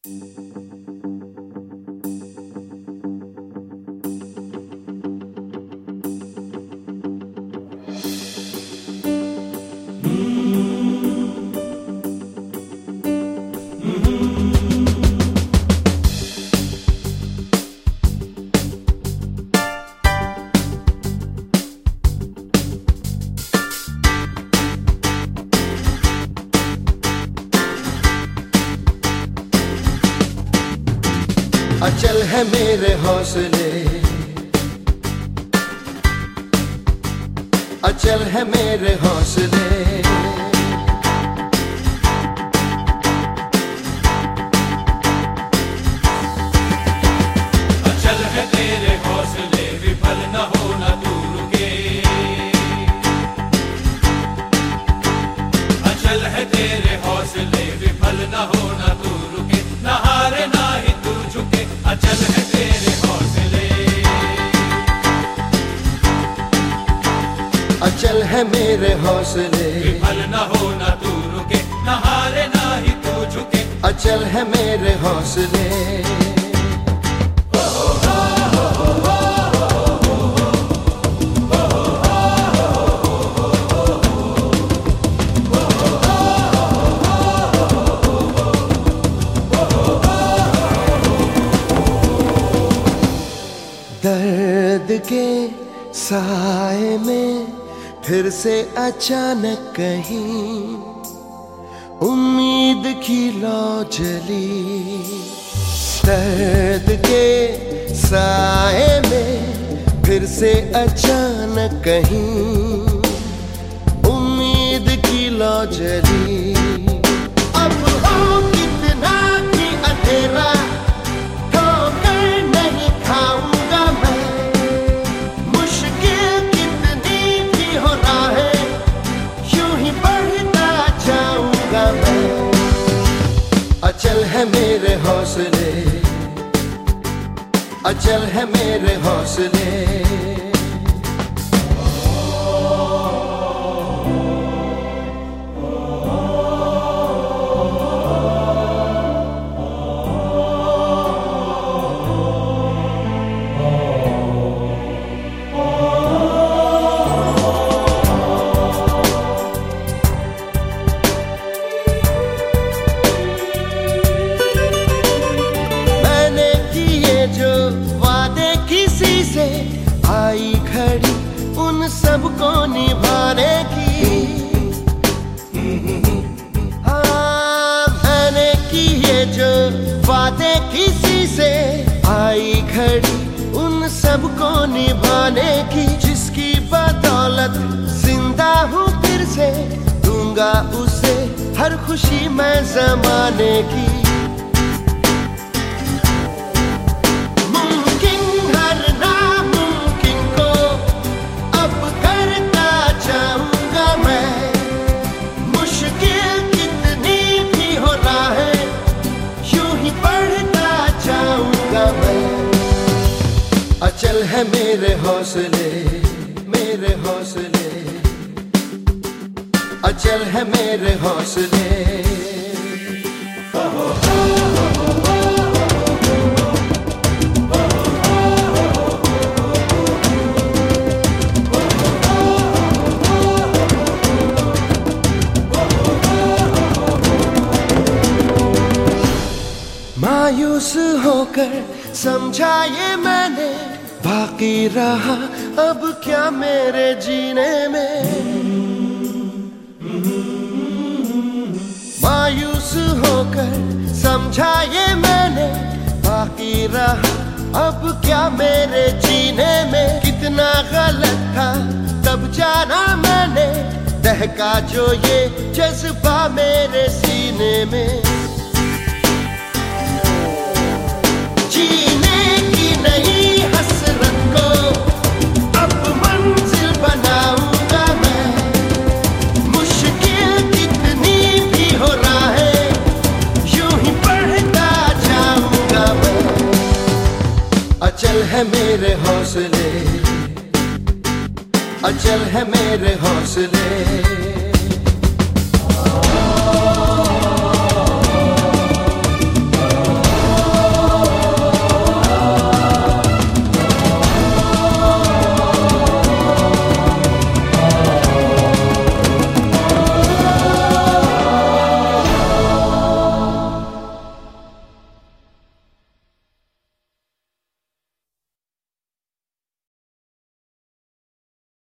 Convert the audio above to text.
अचल है मेरे हौसले, अचल है मेरे हौसले। अचल है तेरे हौसले, विफल न होना तू रुके। अचल है तेरे हौसले, विफल न होना तू रुके। न हारे ना ही तू झुके, अचल है तेरे हौसले। अचल है मेरे हौसले, विफल न होना तू रुके। न हारे ना ही तू झुके, अचल है मेरे हौसले। दर्द के साए में फिर से अचानक कहीं उम्मीद की लौ जली। दर्द के साए में फिर से अचानक कहीं उम्मीद की लौ जली। अब हो कितना भी अंधेरा, ठोकर नहीं खाऊंगा मैं। मुश्किल कितनी भी हो राहें, यूं ही बढ़ता जाऊंगा मैं। अचल है मेरे हौसले, अचल है मेरे हौसले। आई घड़ी उन सबको निभाने की। हाँ, मैंने किए जो वादे किसी से, आई घड़ी उन सबको निभाने की। जिसकी बदौलत जिंदा हूँ फिर से, दूंगा उसे हर खुशी मैं ज़माने की। अचल है मेरे हौसले, मेरे हौसले। अचल है मेरे हौसले। मायूस होकर समझा ये मैंने, बाकी रहा अब क्या मेरे जीने में। मायूस होकर समझा ये मैंने, बाकी रहा अब क्या मेरे जीने में। कितना गलत था तब जाना मैंने, दहका जो ये जज्बा मेरे सीने में। जीने की नई हसरत को अब मंजिल बनाऊंगा मैं। मुश्किल कितनी भी हो राहें, यूं ही बढ़ता जाऊंगा मैं। अचल है मेरे हौसले, अचल है मेरे हौसले।